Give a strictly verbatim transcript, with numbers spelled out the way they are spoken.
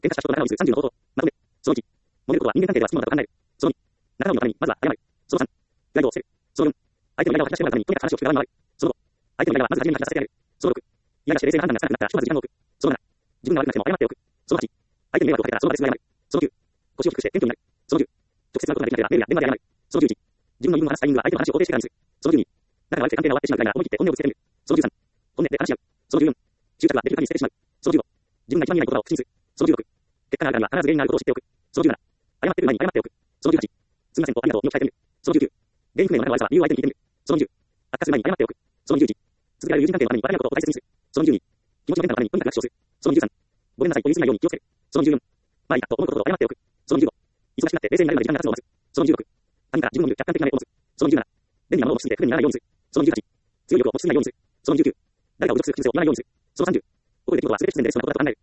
喧嘩した人の仲直りするさんじゅうの方法。まとめ。そのいち。揉めることは人間関係では必要なのだと考える。そのに。仲直りのためにまずは謝る。そのさん。プライドを捨てる。そのよん。相手の間を吐き出してもらうためにとにかく話を聞く側に回る。そのご。相手の間はまず初めに吐き出させてやる。そのろく。嫌がして冷静な判断がつかなくなったらひとまず時間を置く。そのなな。自分が悪くなくても謝っておく。そのはち。相手に迷惑をかけたらその場ですぐ謝る。そのきゅう。腰を低くして謙虚になる。そのじゅう。直接会うことができなければメールや電話で謝る。そのじゅういち。自分の言い分を話すタイミングは相手の話を肯定してからにする。そのじゅうに。仲が悪くて関係が終わってしまうくらいなら思い切って本音をぶつけてみる。そのじゅうさん。本音で話し合う。そのじゅうよん。執着はできる限り捨ててしまう。そのじゅうご。自分が一番見えない言葉を口にする。そのじゅうろく。結果があるからには必ず原因があることを知っておく。そのじゅうなな。謝ってくる前に謝っておく。そのじゅうはち。すみませんとありがとうにを伝えてみる。そのじゅうきゅう。原因不明の仲の悪さは理由を相手に聞いてみる。そのにじゅう。悪化する前に謝っておく。そのにじゅういち。続けられる友人関係のために笑い合うことを大切にする。そのにじゅうに。気持ちの変化のためにとにかく楽勝する。そのにじゅうさん。ごめんなさいと言い過ぎないように気をつける。そのにじゅうよん。まあいいかと思うことほど謝っておく。そのにじゅうご。忙しくなって冷静になるまで時間が経つのを待つ。そのにじゅうろく。他人から自分を見る客観的な目を持つ。そのにじゅうなな。便利なものを持ちすぎて不便にならないようにする。そのにじゅうはち。強い力を持ちすぎないようにする。そのにじゅうきゅう。誰かを侮辱する口癖を言わないようにする。そのさんじゅう。ここでできることは全て必然でレストランのことだと考える。